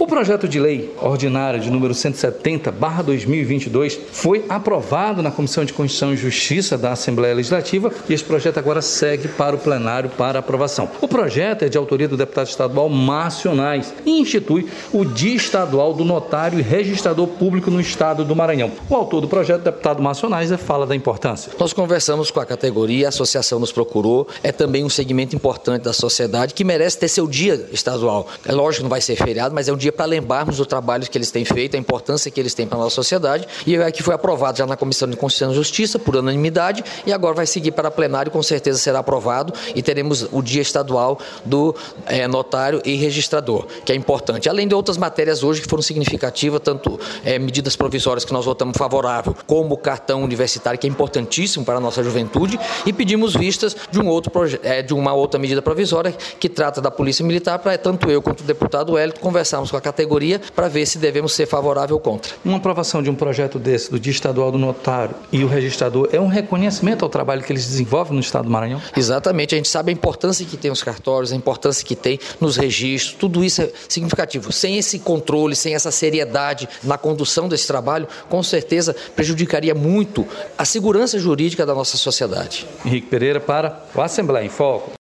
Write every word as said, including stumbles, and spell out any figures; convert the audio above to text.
O projeto de lei ordinária de número cento e setenta barra dois mil e vinte e dois foi aprovado na Comissão de Constituição e Justiça da Assembleia Legislativa e esse projeto agora segue para o plenário para aprovação. O projeto é de autoria do deputado estadual Márcio Onais e institui o Dia Estadual do Notário e Registrador Público no Estado do Maranhão. O autor do projeto, o deputado Márcio Onais, fala da importância. Nós conversamos com a categoria, a associação nos procurou, é também um segmento importante da sociedade que merece ter seu dia estadual. É lógico que não vai ser feriado, mas é um dia para lembrarmos do trabalho que eles têm feito, a importância que eles têm para a nossa sociedade, e é que foi aprovado já na Comissão de Constituição e Justiça por unanimidade e agora vai seguir para plenário, com certeza será aprovado e teremos o Dia Estadual do é, Notário e Registrador, que é importante. Além de outras matérias hoje que foram significativas, tanto é, medidas provisórias que nós votamos favorável, como o cartão universitário, que é importantíssimo para a nossa juventude, e pedimos vistas de, um outro proje- é, de uma outra medida provisória que trata da Polícia Militar, para tanto eu quanto o deputado Hélio conversarmos com a categoria para ver se devemos ser favorável ou contra. Uma aprovação de um projeto desse, do Dia Estadual do Notário e o Registrador, é um reconhecimento ao trabalho que eles desenvolvem no Estado do Maranhão? Exatamente, a gente sabe a importância que tem os cartórios, a importância que tem nos registros, tudo isso é significativo. Sem esse controle, sem essa seriedade na condução desse trabalho, com certeza prejudicaria muito a segurança jurídica da nossa sociedade. Henrique Pereira para o Assembleia em Foco.